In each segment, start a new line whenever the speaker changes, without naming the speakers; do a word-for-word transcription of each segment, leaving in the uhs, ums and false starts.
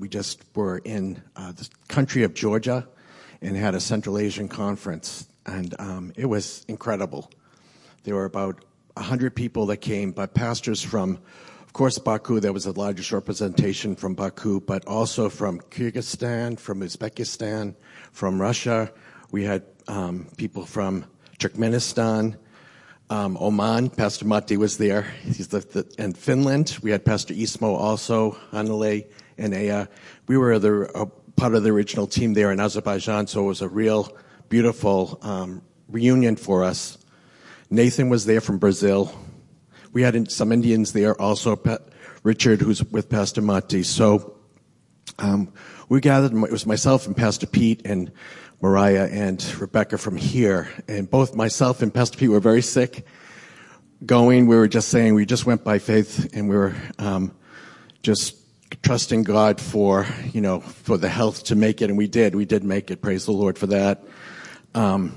we just were in uh, the country of Georgia and had a Central Asian conference, and um, it was incredible. There were about one hundred people that came, but pastors from, of course, Baku. There was the largest representation from Baku, but also from Kyrgyzstan, from Uzbekistan, from Russia. We had um, people from Turkmenistan, um, Oman. Pastor Matti was there. He's the, the, and Finland. We had Pastor Ismo also, Hanale and Aya. We were the, uh, part of the original team there in Azerbaijan, so it was a real beautiful um, reunion for us. Nathan was there from Brazil. We had some Indians there also, Richard, who's with Pastor Matti. So um, we gathered, it was myself and Pastor Pete and Mariah and Rebecca from here. And both myself and Pastor Pete were very sick going. We were just saying we just went by faith, and we were um, just trusting God for, you know, for the health to make it. And we did. We did make it. Praise the Lord for that. Um,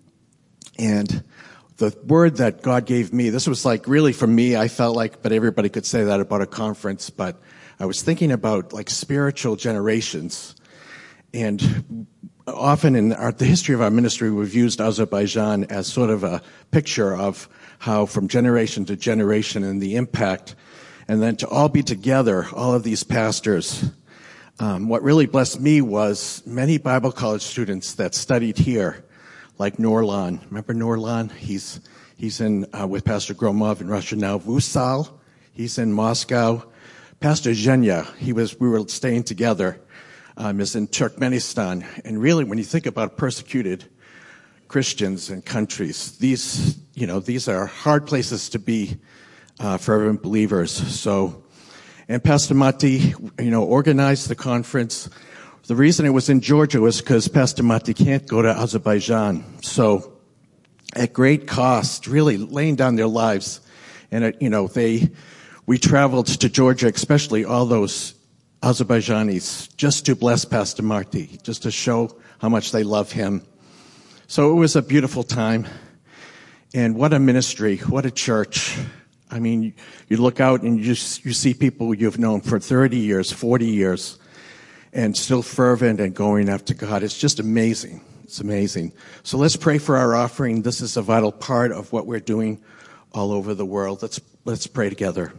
and the word that God gave me, this was like really for me, I felt like, but everybody could say that about a conference, but I was thinking about like spiritual generations. And often in our, the history of our ministry, we've used Azerbaijan as sort of a picture of how from generation to generation and the impact, and then to all be together, all of these pastors. Um, what really blessed me was many Bible college students that studied here, like Norlan. Remember Norlan? He's he's in uh, with Pastor Gromov in Russia now. Vusal, he's in Moscow. Pastor Zhenya, he was. We were staying together. Um, is in Turkmenistan. And really, when you think about persecuted Christians and countries, these you know these are hard places to be uh, fervent believers. So, and Pastor Matti, you know, organized the conference. The reason it was in Georgia was because Pastor Matti can't go to Azerbaijan. So at great cost, really laying down their lives. And, it, you know, they, we traveled to Georgia, especially all those Azerbaijanis, just to bless Pastor Matti, just to show how much they love him. So it was a beautiful time. And what a ministry, what a church. I mean, you look out and you just, you see people you've known for thirty years, forty years, and still fervent and going after God. It's just amazing. It's amazing. So let's pray for our offering. This is a vital part of what we're doing all over the world. Let's let's pray together.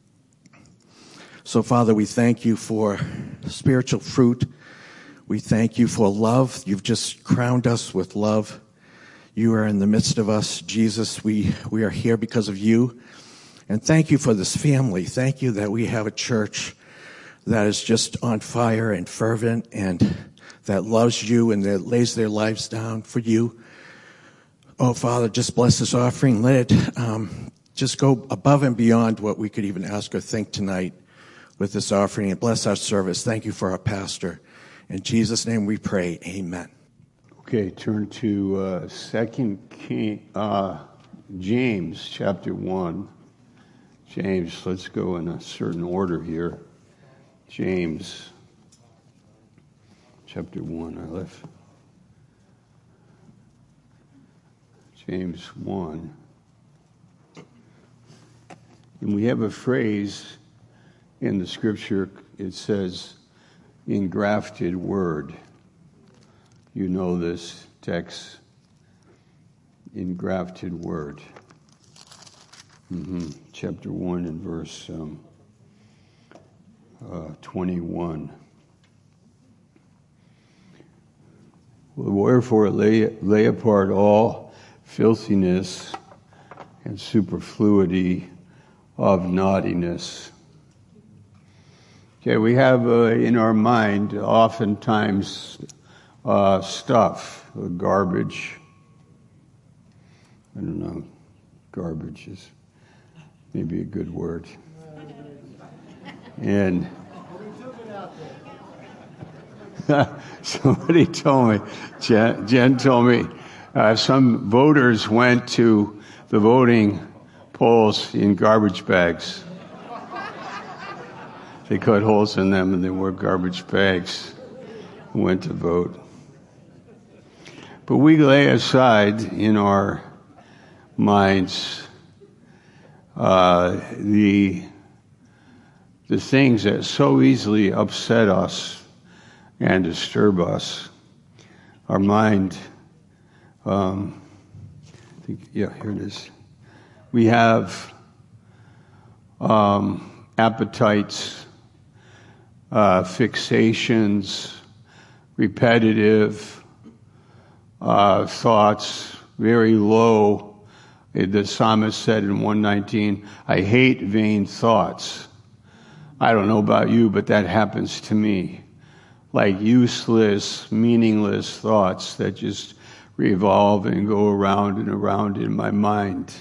So, Father, we thank you for spiritual fruit. We thank you for love. You've just crowned us with love. You are in the midst of us. Jesus, we, we are here because of you. And thank you for this family. Thank you that we have a church that is just on fire and fervent and that loves you and that lays their lives down for you. Oh, Father, just bless this offering. Let it um, just go above and beyond what we could even ask or think tonight with this offering, and bless our service. Thank you for our pastor. In Jesus' name we pray, amen.
Okay, turn to uh, Second King, uh, James chapter one. James, let's go in a certain order here. James chapter one, I left. James one. And we have a phrase in the scripture, it says, engrafted word. You know this text, engrafted word. Mm-hmm. Chapter one and verse um, uh, twenty-one. Wherefore lay, lay apart all filthiness and superfluity of naughtiness. Okay, we have uh, in our mind oftentimes uh, stuff, uh, garbage. I don't know, garbage is maybe a good word. And somebody told me, Jen, Jen told me, uh, some voters went to the voting polls in garbage bags. They cut holes in them and they wore garbage bags and went to vote. But we lay aside in our minds uh, the the things that so easily upset us and disturb us. Our mind, um, I think, yeah, here it is. We have um, appetites, uh, fixations, repetitive uh, thoughts, very low. The psalmist said in one nineteen, I hate vain thoughts. I don't know about you, but that happens to me. Like useless, meaningless thoughts that just revolve and go around and around in my mind.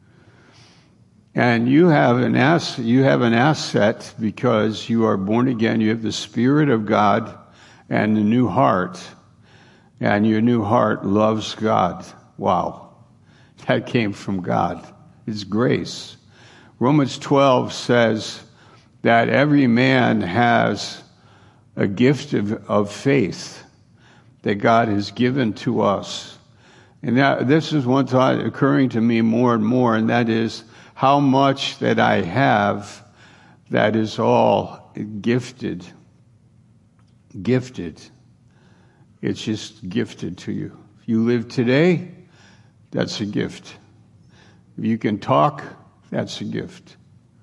And you have an ass, you have an asset because you are born again. You have the Spirit of God and the new heart. And your new heart loves God. Wow. That came from God. It's grace. Romans twelve says that every man has a gift of, of faith that God has given to us. And that, this is one thought occurring to me more and more, and that is how much that I have that is all gifted. Gifted. It's just gifted to you. If you live today, that's a gift. If you can talk, that's a gift.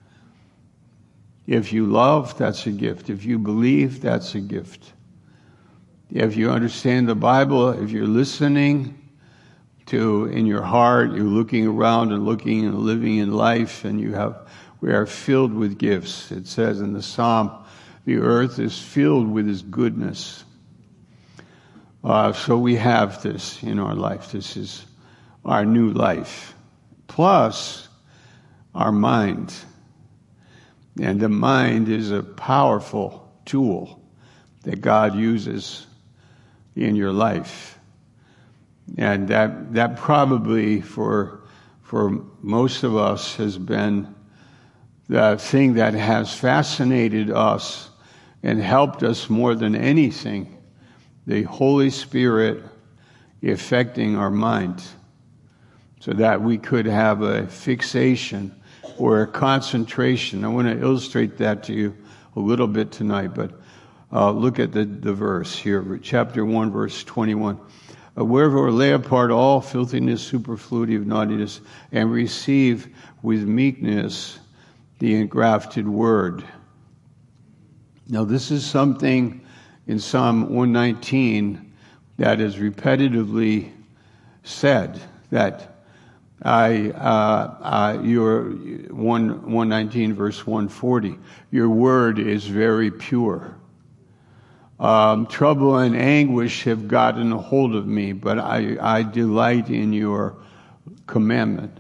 If you love, that's a gift. If you believe, that's a gift. If you understand the Bible, if you're listening to in your heart, you're looking around and looking and living in life, and you have, we are filled with gifts. It says in the Psalm, the earth is filled with His goodness. Uh, so we have this in our life. This is our new life. Plus, our mind. And the mind is a powerful tool that God uses in your life. And that that probably for for most of us has been the thing that has fascinated us and helped us more than anything. The Holy Spirit affecting our mind so that we could have a fixation or a concentration. I want to illustrate that to you a little bit tonight, but uh, look at the, the verse here, chapter one, verse twenty-one. Uh, Wherefore lay apart all filthiness, superfluity of naughtiness, and receive with meekness the engrafted word. Now this is something in Psalm one nineteen that is repetitively said, that I, uh, uh, your one, one nineteen verse one forty, your word is very pure. Um, trouble and anguish have gotten a hold of me, but I, I delight in your commandment.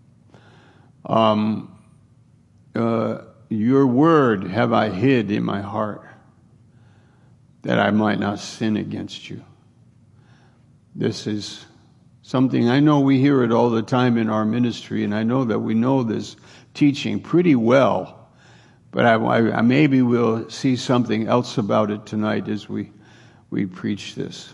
Um, uh, your word have I hid in my heart, that I might not sin against you. This is something, I know we hear it all the time in our ministry, and I know that we know this teaching pretty well, but I, I, I maybe we'll see something else about it tonight as we, we preach this.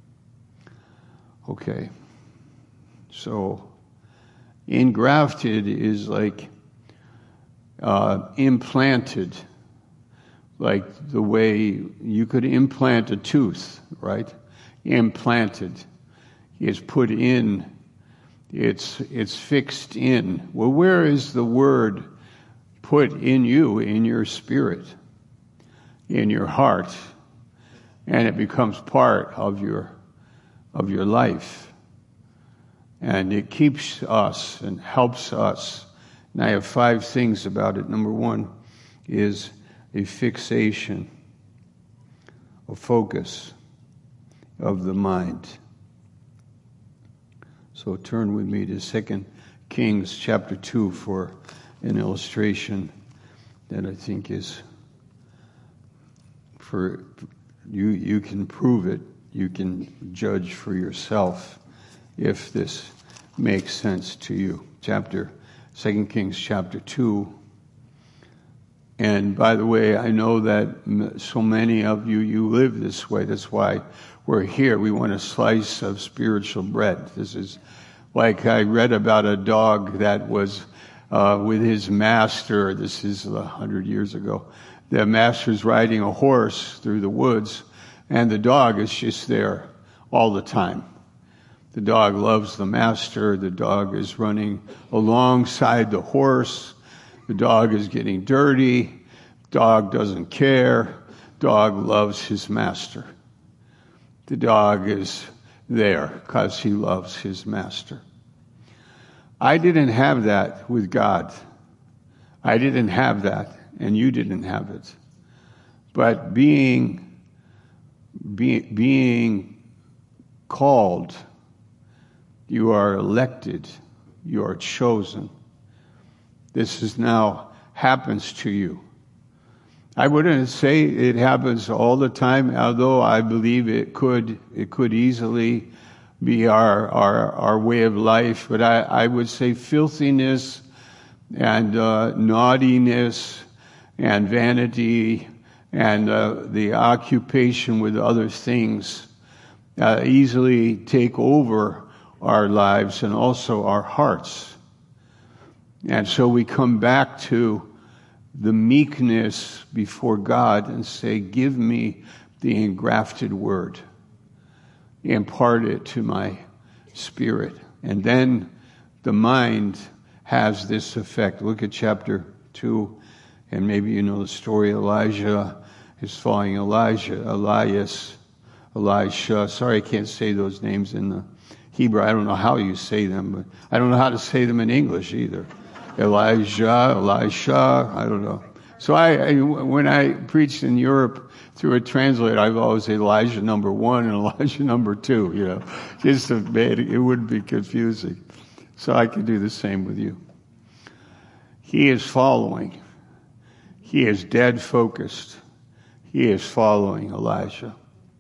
Okay. So, engrafted is like uh, implanted, like the way you could implant a tooth, right? Implanted. It's put in. It's it's fixed in. Well, where is the word put in you, in your spirit, in your heart, and it becomes part of your of your life, and it keeps us and helps us. And I have five things about it. Number one is a fixation, a focus of the mind. So turn with me to Second Kings chapter two for an illustration that I think is for you. You can prove it. You can judge for yourself if this makes sense to you. Chapter Second Kings chapter two. And by the way, I know that so many of you, you live this way. That's why we're here. We want a slice of spiritual bread. This is like I read about a dog that was uh, with his master. This is a hundred years ago. The master's riding a horse through the woods, and the dog is just there all the time. The dog loves the master. The dog is running alongside the horse. The dog is getting dirty. Dog doesn't care. Dog loves his master. The dog is there because he loves his master. I didn't have that with God. I didn't have that, and you didn't have it. But being, be, being called, you are elected, you are chosen. This is now happens to you. I wouldn't say it happens all the time, although I believe it could it could easily be our our, our way of life. But I, I would say filthiness and uh, naughtiness and vanity and uh, the occupation with other things uh, easily take over our lives and also our hearts. And so we come back to the meekness before God and say, give me the engrafted word. Impart it to my spirit. And then the mind has this effect. Look at chapter two, and maybe you know the story. Elijah is following Elijah, Elias, Elisha. Sorry, I can't say those names in the Hebrew. I don't know how you say them, but I don't know how to say them in English either. Elijah, Elisha, I don't know. So I, I, when I preached in Europe through a translator, I've always said Elijah number one and Elijah number two, you know, just to make it, it wouldn't be confusing. So I can do the same with you. He is following. He is dead focused. He is following Elijah.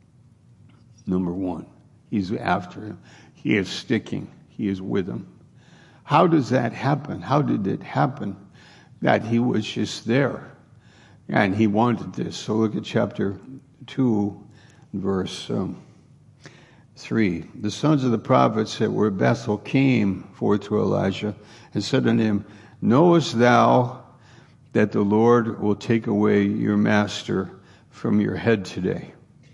Number one. He's after him. He is sticking. He is with him. How does that happen? How did it happen that he was just there and he wanted this? So look at chapter two, verse um, three. The sons of the prophets that were at Bethel came forth to Elijah and said unto him, knowest thou that the Lord will take away your master from your head today?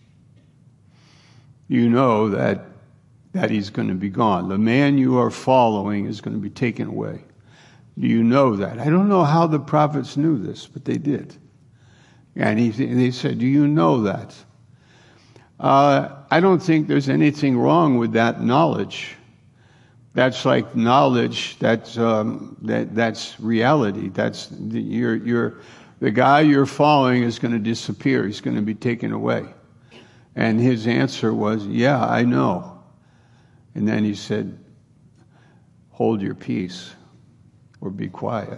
You know that that he's going to be gone. The man you are following is going to be taken away. Do you know that? I don't know how the prophets knew this, but they did. And he, they said, do you know that? Uh, I don't think there's anything wrong with that knowledge. That's like knowledge. That's um, that that's reality. That's the, you're, you're, the guy you're following is going to disappear. He's going to be taken away. And his answer was, yeah, I know. And then he said, hold your peace or be quiet.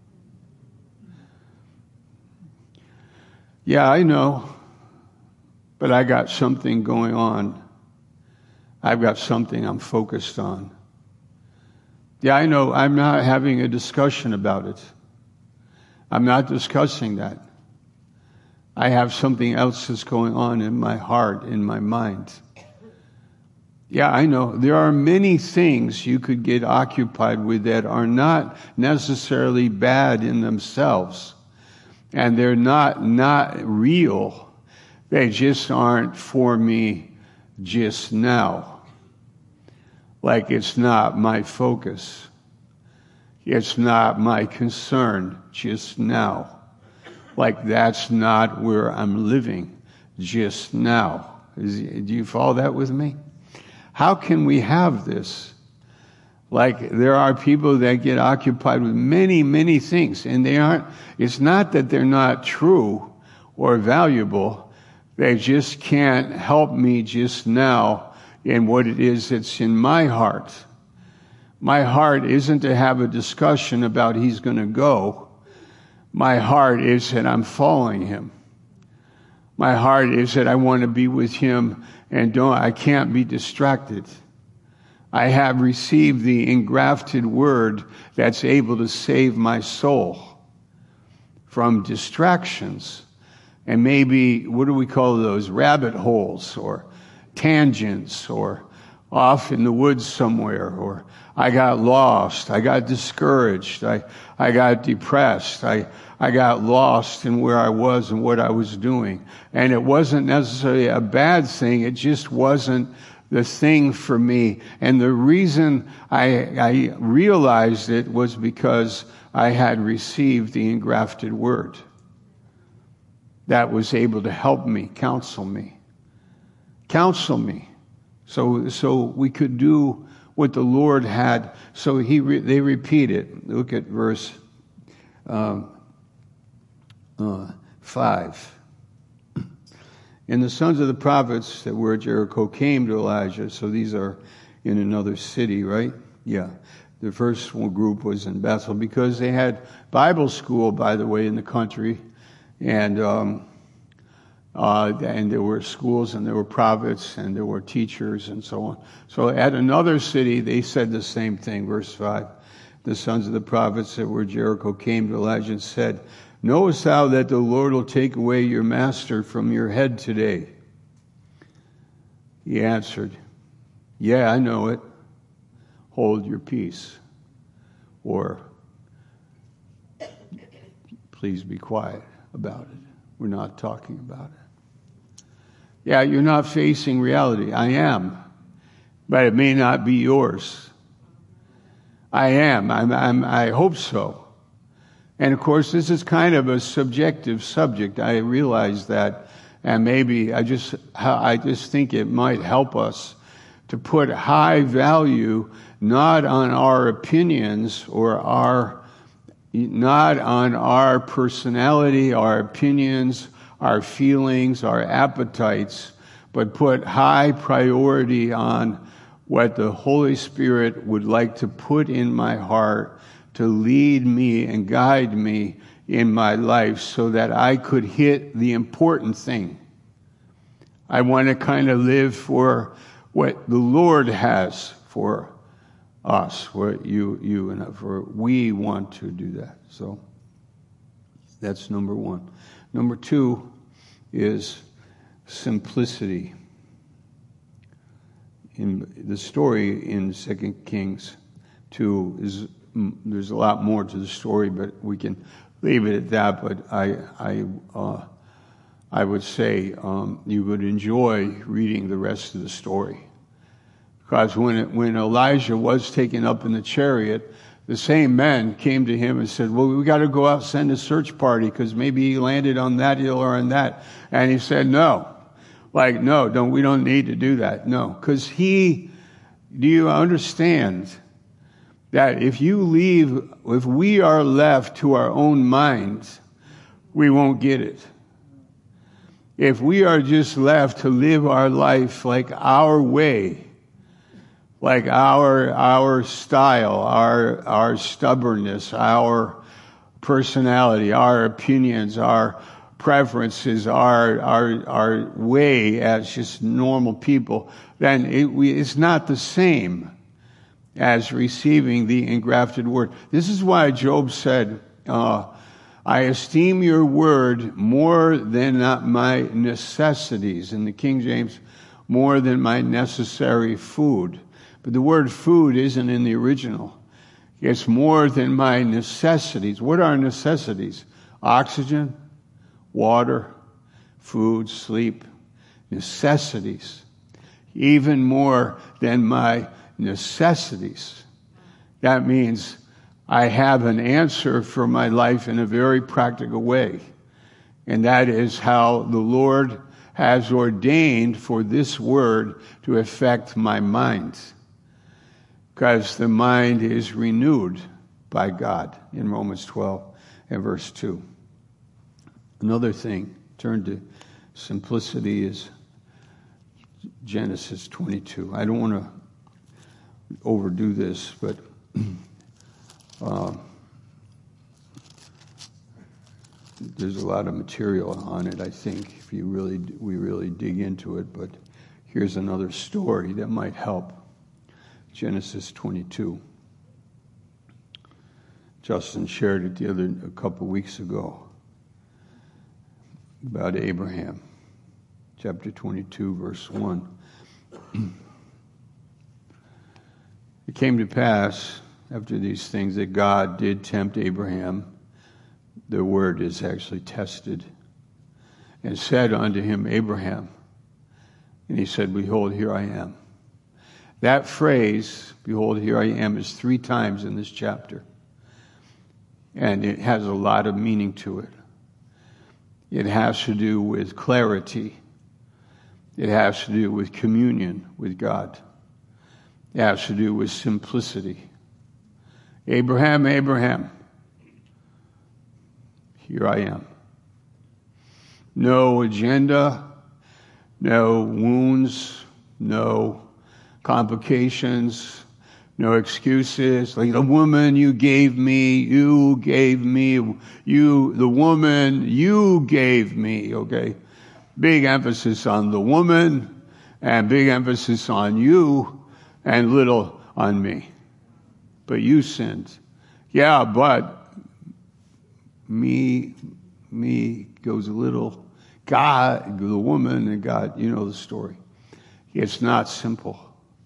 Yeah, I know, but I got something going on. I've got something I'm focused on. Yeah, I know, I'm not having a discussion about it. I'm not discussing that. I have something else that's going on in my heart, in my mind. Yeah, I know. There are many things you could get occupied with that are not necessarily bad in themselves. And they're not, not real. They just aren't for me just now. Like it's not my focus. It's not my concern just now. Like that's not where I'm living just now. Is, do you follow that with me? How can we have this? Like there are people that get occupied with many, many things, and they aren't, it's not that they're not true or valuable. They just can't help me just now in what it is that's in my heart. My heart isn't to have a discussion about he's going to go. My heart is that I'm following him. My heart is that I want to be with him and don't, I can't be distracted. I have received the engrafted word that's able to save my soul from distractions. And maybe, what do we call those? Rabbit holes or tangents or off in the woods somewhere, or I got lost, I got discouraged, I, I got depressed, I, I got lost in where I was and what I was doing. And it wasn't necessarily a bad thing, it just wasn't the thing for me. And the reason I, I realized it was because I had received the engrafted word that was able to help me, counsel me, counsel me. So, so we could do what the Lord had. So he, re, they repeat it. Look at verse um, uh, five. And the sons of the prophets that were at Jericho came to Elijah. So these are in another city, right? Yeah. The first group was in Bethel because they had Bible school, by the way, in the country, and. Um, Uh, and there were schools and there were prophets and there were teachers and so on. So at another city, they said the same thing. Verse five, the sons of the prophets that were at Jericho came to Elijah and said, knowest thou that the Lord will take away your master from your head today? He answered, yeah, I know it. Hold your peace. Or, please be quiet about it. We're not talking about it. Yeah, you're not facing reality. I am. But it may not be yours. I am. I'm, I'm, I hope so. And of course, this is kind of a subjective subject. I realize that. And maybe I just, I just think it might help us to put high value not on our opinions or our, not on our personality, our opinions, our feelings, our appetites, but put high priority on what the Holy Spirit would like to put in my heart to lead me and guide me in my life so that I could hit the important thing. I want to kind of live for what the Lord has for us, what you, you and for we want to do that. So that's number one. Number two is simplicity. In the story in Second Kings two is there's a lot more to the story, but we can leave it at that. But I I uh, I would say um, you would enjoy reading the rest of the story, because when it, when Elijah was taken up in the chariot, the same men came to him and said, well, we got to go out and send a search party because maybe he landed on that hill or on that. And he said, no. Like, no, don't, we don't need to do that. No. Because he, do you understand that if you leave, if we are left to our own minds, we won't get it. If we are just left to live our life like our way, like our our style, our our stubbornness, our personality, our opinions, our preferences, our our our way as just normal people, then it, we, it's not the same as receiving the engrafted word. This is why Job said, uh, I esteem your word more than my necessities. In the King James, more than my necessary food. But the word food isn't in the original. It's more than my necessities. What are necessities? Oxygen, water, food, sleep. Necessities. Even more than my necessities. That means I have an answer for my life in a very practical way. And that is how the Lord has ordained for this word to affect my mind. Because the mind is renewed by God in Romans twelve and verse two. Another thing, turn to simplicity, is Genesis twenty-two. I don't want to overdo this, but uh, there's a lot of material on it, I think, if you really we really dig into it. But here's another story that might help. Genesis twenty-two. Justin shared it the other a couple weeks ago about Abraham. Chapter twenty-two, verse one. It came to pass after these things that God did tempt Abraham. The word is actually tested. And said unto him, Abraham. And he said, behold, here I am. That phrase, behold, here I am, is three times in this chapter. And it has a lot of meaning to it. It has to do with clarity. It has to do with communion with God. It has to do with simplicity. Abraham, Abraham, here I am. No agenda, no wounds, no complications, no excuses. Like the woman you gave me, you gave me, you, the woman you gave me, okay? Big emphasis on the woman and big emphasis on you and little on me. But you sinned. Yeah, but me, me goes a little. God, the woman and God, you know the story. It's not simple.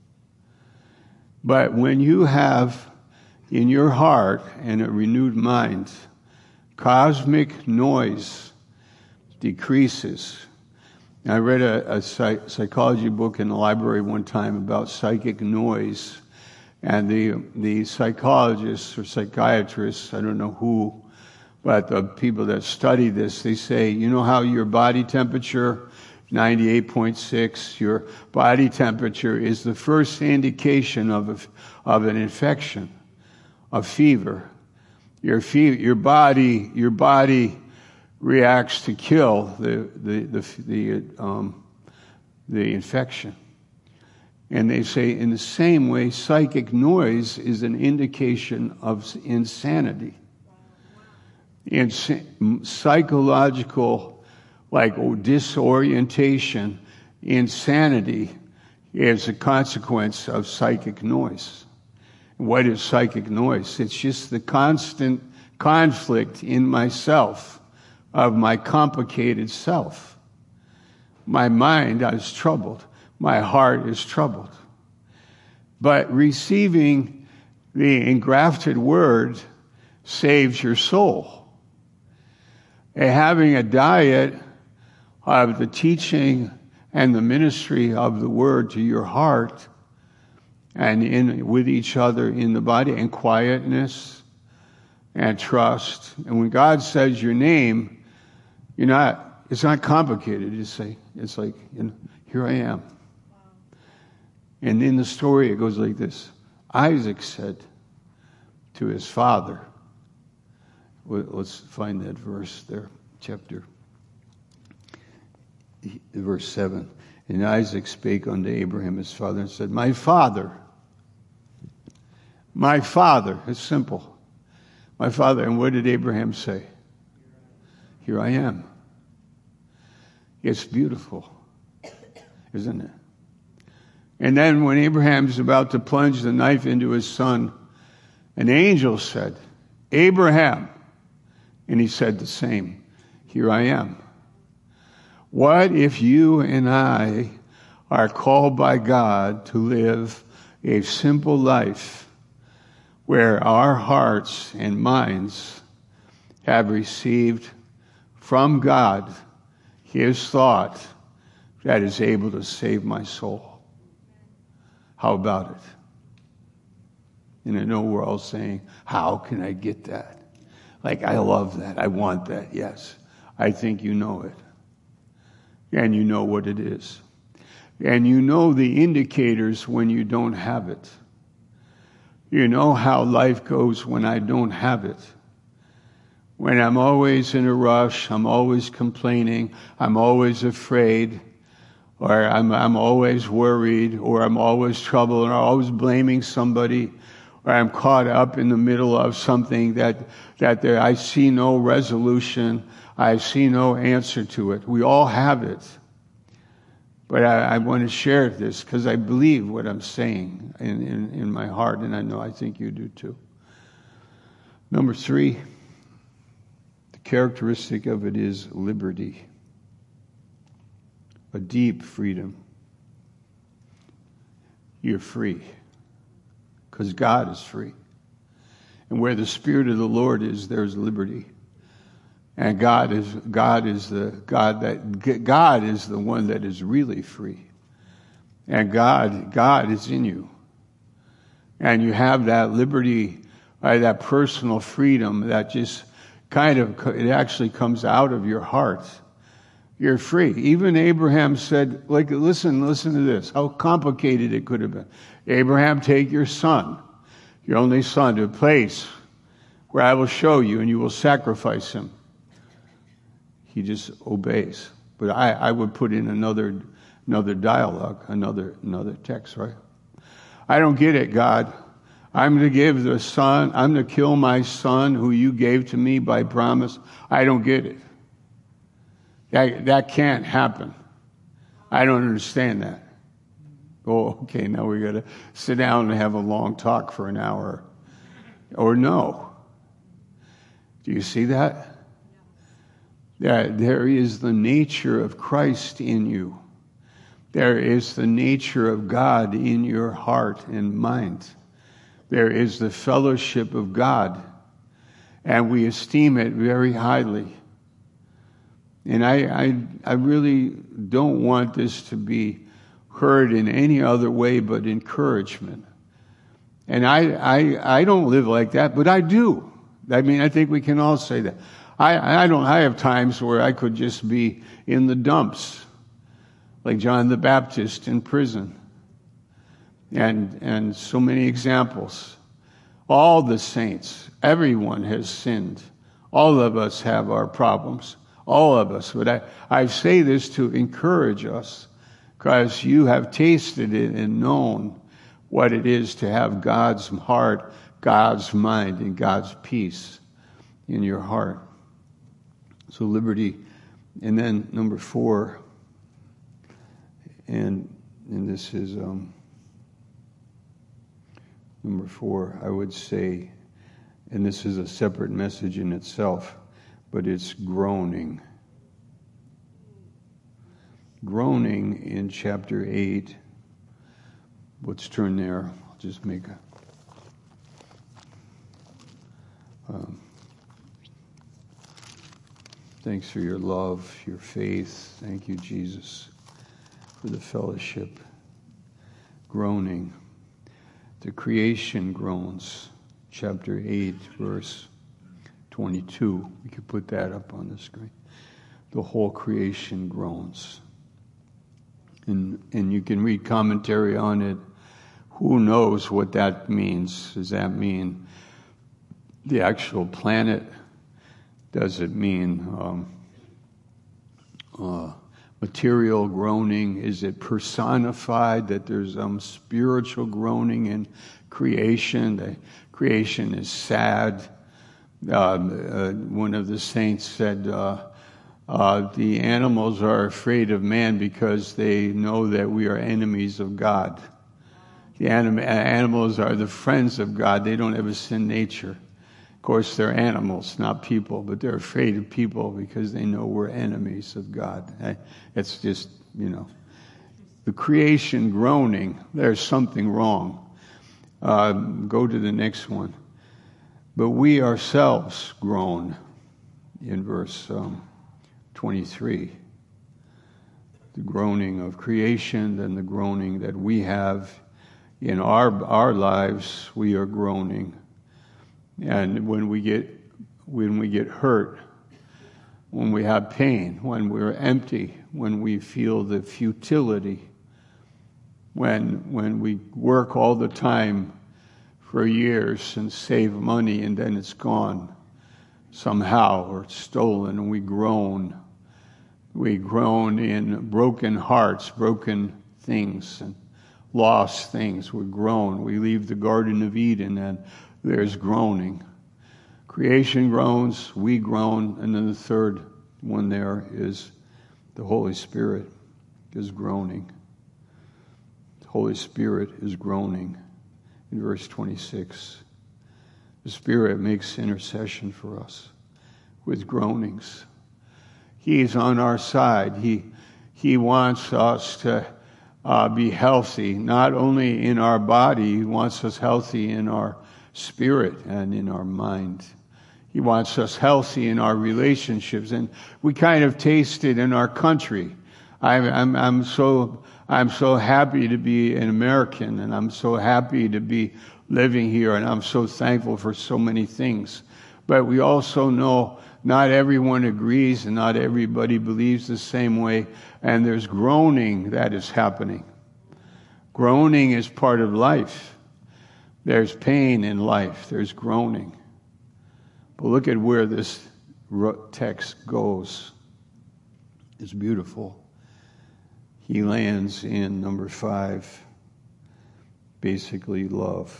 But when you have in your heart and a renewed mind, cosmic noise decreases. I read a, a psych, psychology book in the library one time about psychic noise, and the the psychologists or psychiatrists, I don't know who, but the people that study this, they say, you know how your body temperature, ninety-eight point six, your body temperature is the first indication of a, of an infection, a fever. Your fever, your body, your body reacts to kill the the the the, um, the infection. And they say, in the same way, psychic noise is an indication of insanity. In psychological, like disorientation, insanity is a consequence of psychic noise. What is psychic noise? It's just the constant conflict in myself of my complicated self. My mind is troubled. My heart is troubled. But receiving the engrafted word saves your soul. And having a diet of the teaching and the ministry of the word to your heart and in with each other in the body, and quietness and trust. And when God says your name, you're not, it's not complicated. You say, it's like, you know, here I am. And in the story, it goes like this. Isaac said to his father, let's find that verse there, chapter, verse seven. And Isaac spake unto Abraham his father and said, my father, my father. It's simple. My father. And what did Abraham say? Here I am. It's beautiful, isn't it? And then when Abraham's about to plunge the knife into his son, an angel said, Abraham. And he said the same. Here I am. What if you and I are called by God to live a simple life where our hearts and minds have received from God His thought that is able to save my soul? How about it? And I know we're all saying, how can I get that? Like, I love that. I want that. Yes. I think you know it. And you know what it is. And you know the indicators when you don't have it. You know how life goes when I don't have it. When I'm always in a rush, I'm always complaining, I'm always afraid, or I'm, I'm always worried, or I'm always troubled, or I'm always blaming somebody, or I'm caught up in the middle of something that, that there, I see no resolution, I see no answer to it. We all have it. But I, I want to share this because I believe what I'm saying in, in, in my heart, and I know I think you do too. Number three, the characteristic of it is liberty. A deep freedom. You're free. because God is free. And where the Spirit of the Lord is, there's liberty. And God is God is the God that God is the one that is really free. And God God is in you. And you have that liberty, uh, that personal freedom that just kind of, it actually comes out of your heart. You're free. Even Abraham said, like, listen, listen to this, how complicated it could have been. Abraham, take your son, your only son, to a place where I will show you and you will sacrifice him. He just obeys. But I, I would put in another another dialogue, another another text, right? I don't get it, God. I'm to give the son, I'm to kill my son who you gave to me by promise. I don't get it. That, that can't happen. I don't understand that. Oh, okay, now we got to sit down and have a long talk for an hour. Or no. Do you see that? That there is the nature of Christ in you. There is the nature of God in your heart and mind. There is the fellowship of God, and we esteem it very highly. And I, I, I really don't want this to be heard in any other way but encouragement. And I, I, I don't live like that, but I do. I mean, I think we can all say that. I, I don't. I have times where I could just be in the dumps, like John the Baptist in prison, and and so many examples. All the saints, everyone has sinned. All of us have our problems. All of us. But I, I say this to encourage us, because you have tasted it and known what it is to have God's heart, God's mind, and God's peace in your heart. So liberty. And then number four, and and this is um, number four, I would say, and this is a separate message in itself, but it's groaning. Groaning in chapter eight. Let's turn there. I'll just make a... Um, Thanks for your love, your faith. Thank you, Jesus, for the fellowship. Groaning. The creation groans. Chapter eight, verse twenty-two. We could put that up on the screen. The whole creation groans. And, and you can read commentary on it. Who knows what that means? Does that mean the actual planet? Does it mean um, uh, material groaning? Is it personified that there's um, spiritual groaning in creation? The creation is sad. Uh, uh, one of the saints said, uh, uh, the animals are afraid of man because they know that we are enemies of God. The anim- animals are the friends of God. They don't have a sin nature. Of course, they're animals, not people, but they're afraid of people because they know we're enemies of God. It's just, you know, the creation groaning. There's something wrong. Uh, go to the next one. But we ourselves groan in verse um, twenty-three. The groaning of creation, then the groaning that we have in our our lives. We are groaning. And when we get when we get hurt, when we have pain, when we're empty, when we feel the futility, when when we work all the time for years and save money and then it's gone somehow or it's stolen, and we groan. We groan in broken hearts, broken things, and lost things. We groan. We leave the Garden of Eden and there's groaning. Creation groans, we groan, and then the third one there is the Holy Spirit is groaning. The Holy Spirit is groaning in verse twenty-six. The Spirit makes intercession for us with groanings. He is on our side. He, he wants us to uh, be healthy, not only in our body. He wants us healthy in our spirit and in our mind. He wants us healthy in our relationships, and we kind of taste it in our country. I'm, I'm, I'm so, I'm so happy to be an American, and I'm so happy to be living here, and I'm so thankful for so many things. But we also know not everyone agrees, and not everybody believes the same way, and there's groaning that is happening. Groaning is part of life. There's pain in life. There's groaning. But look at where this text goes. It's beautiful. He lands in number five, basically love.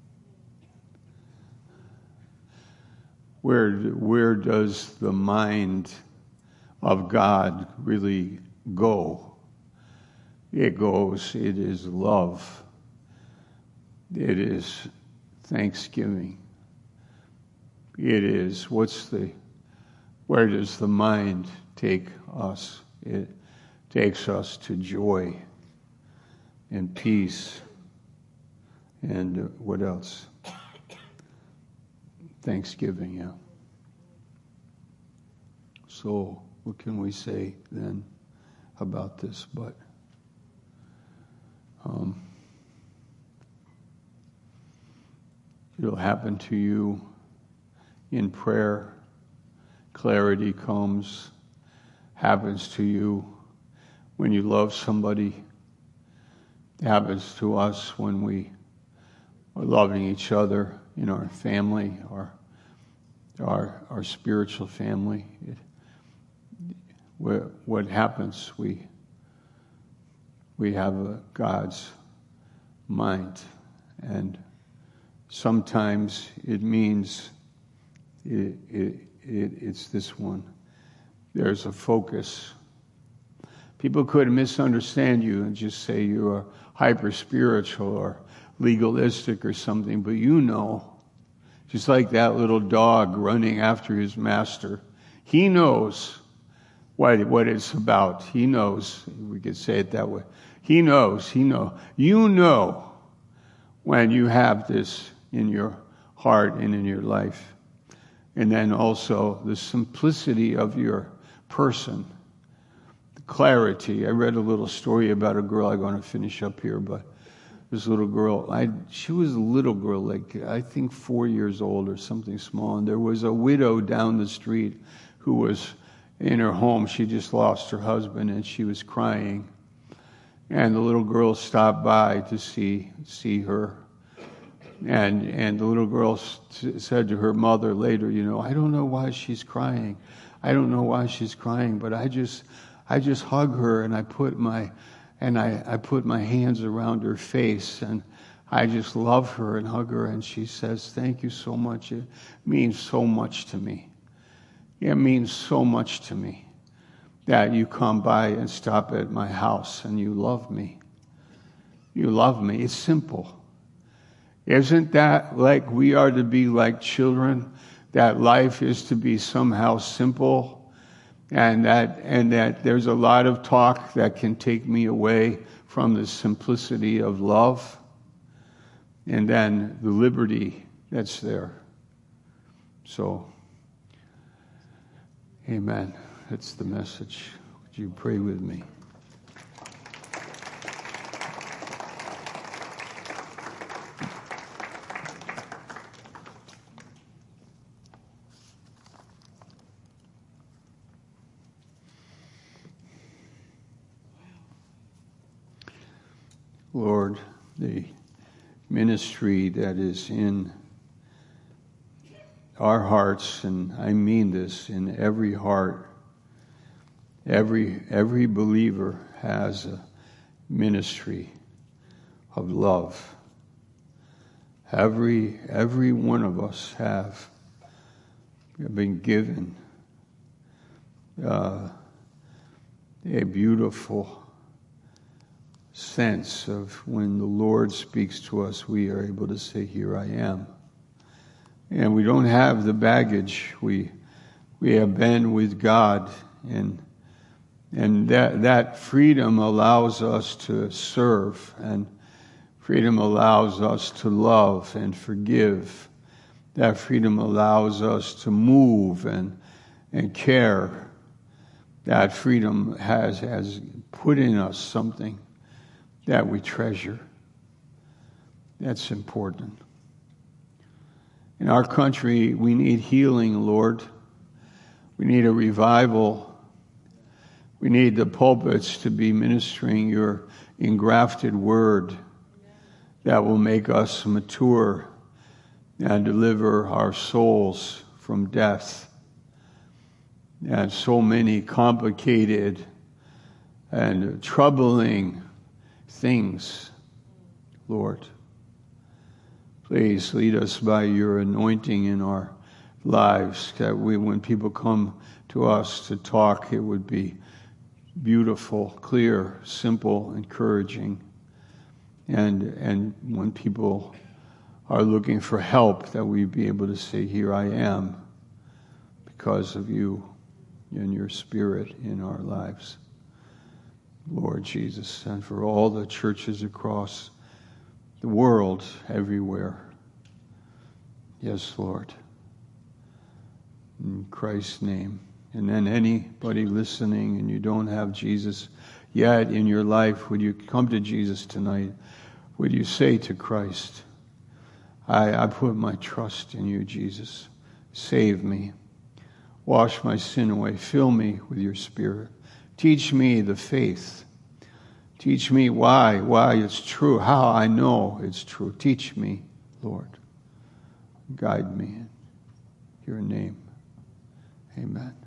Where, where does the mind of God really go? It goes, it is love. It is thanksgiving. It is, what's the, where does the mind take us? It takes us to joy and peace. And uh, what else? Thanksgiving, yeah. So, what can we say then about this? But, um, it'll happen to you in prayer. Clarity comes, happens to you when you love somebody. It happens to us when we are loving each other in our family, our our, our spiritual family. It, what, what happens? We we have a God's mind, and sometimes it means it, it, it, it's this one. There's a focus. People could misunderstand you and just say you are hyper-spiritual or legalistic or something, but you know, just like that little dog running after his master, he knows what, what it's about. He knows, we could say it that way. He knows, he knows. You know when you have this in your heart and in your life. And then also the simplicity of your person, the clarity. I read a little story about a girl. I'm going to finish up here, but this little girl, I she was a little girl, like I think four years old or something small. And there was a widow down the street who was in her home. She just lost her husband, and she was crying. And the little girl stopped by to see see her. And and the little girl said to her mother later, you know, I don't know why she's crying. I don't know why she's crying, but I just I just hug her and I put my and I, I put my hands around her face and I just love her and hug her, and she says, thank you so much. It means so much to me. It means so much to me that you come by and stop at my house and you love me. You love me. It's simple. Isn't that like we are to be like children? That life is to be somehow simple, and that and that there's a lot of talk that can take me away from the simplicity of love, and then the liberty that's there. So, amen. That's the message. Would you pray with me? Lord, the ministry that is in our hearts, and I mean this, in every heart, every every believer has a ministry of love. Every every one of us have been given uh, a beautiful sense of when the Lord speaks to us, we are able to say, here I am. And we don't have the baggage. We we have been with God, and And that, that freedom allows us to serve, and freedom allows us to love and forgive. That freedom allows us to move and, and care. That freedom has, has put in us something that we treasure. That's important. In our country, we need healing, Lord. We need a revival. We need the pulpits to be ministering your engrafted word that will make us mature and deliver our souls from death and so many complicated and troubling things, Lord. Please lead us by your anointing in our lives, that we, when people come to us to talk, it would be beautiful, clear, simple, encouraging. And and when people are looking for help, that we be able to say, here I am, because of you and your Spirit in our lives. Lord Jesus, and for all the churches across the world, everywhere. Yes, Lord. In Christ's name. And then anybody listening and you don't have Jesus yet in your life, would you come to Jesus tonight? Would you say to Christ, I, I put my trust in you, Jesus. Save me. Wash my sin away. Fill me with your Spirit. Teach me the faith. Teach me why, why it's true, how I know it's true. Teach me, Lord. Guide me in your name. Amen.